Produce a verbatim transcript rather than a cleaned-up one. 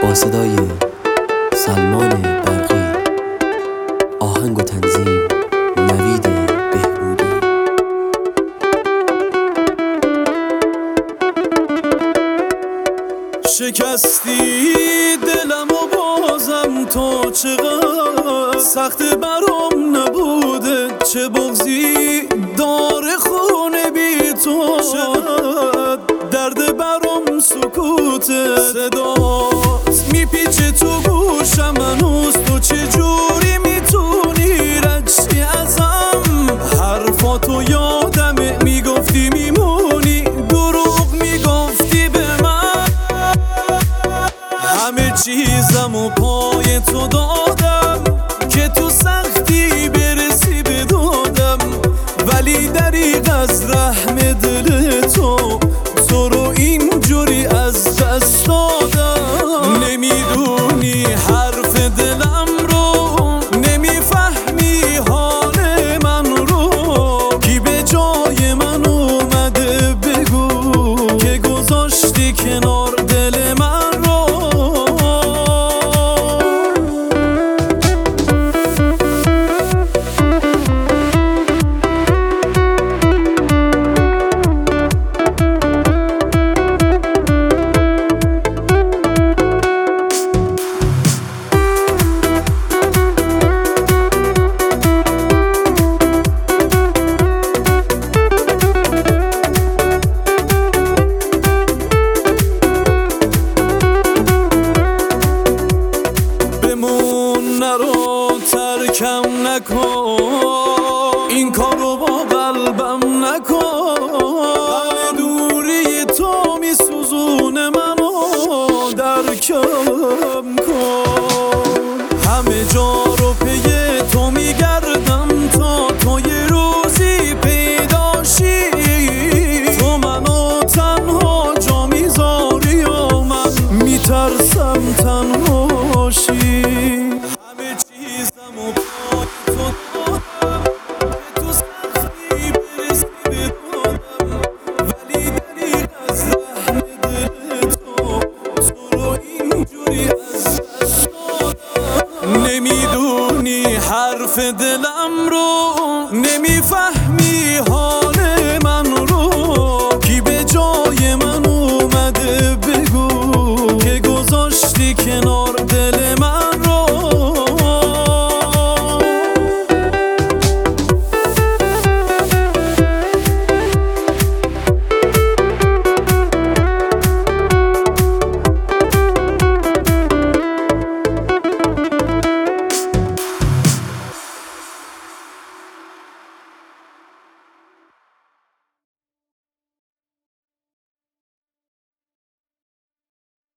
با صدای سلمان برقی، آهنگ و تنظیم نوید بهبودی. شکستی دلم و بازم تو چقدر سخت برام نبوده، چه بغضی داره خونه بی تو، چقدر درد برام سکوته، صدات میپیچه تو گوشم هنوز، تو چجوری میتونی ردشی ازم؟ حرفاتو یادمه میگفتی میمونی، دروغ میگفتی به من، همه چیزم و پای تو دادم که تو سختی برسی به دادم، ولی دریغ از رحم دل تو تو رو اینجوری از دست دادم. نمیدونی حرف دلم رو، نمیفهمی حال من رو، کی به جای من اومده بگو که گذاشتی کنار دل من رو. نرو ترکم نکن، این کارو با قلبم نکن، دوری تو میسوزونه منو درکم کن، همه جا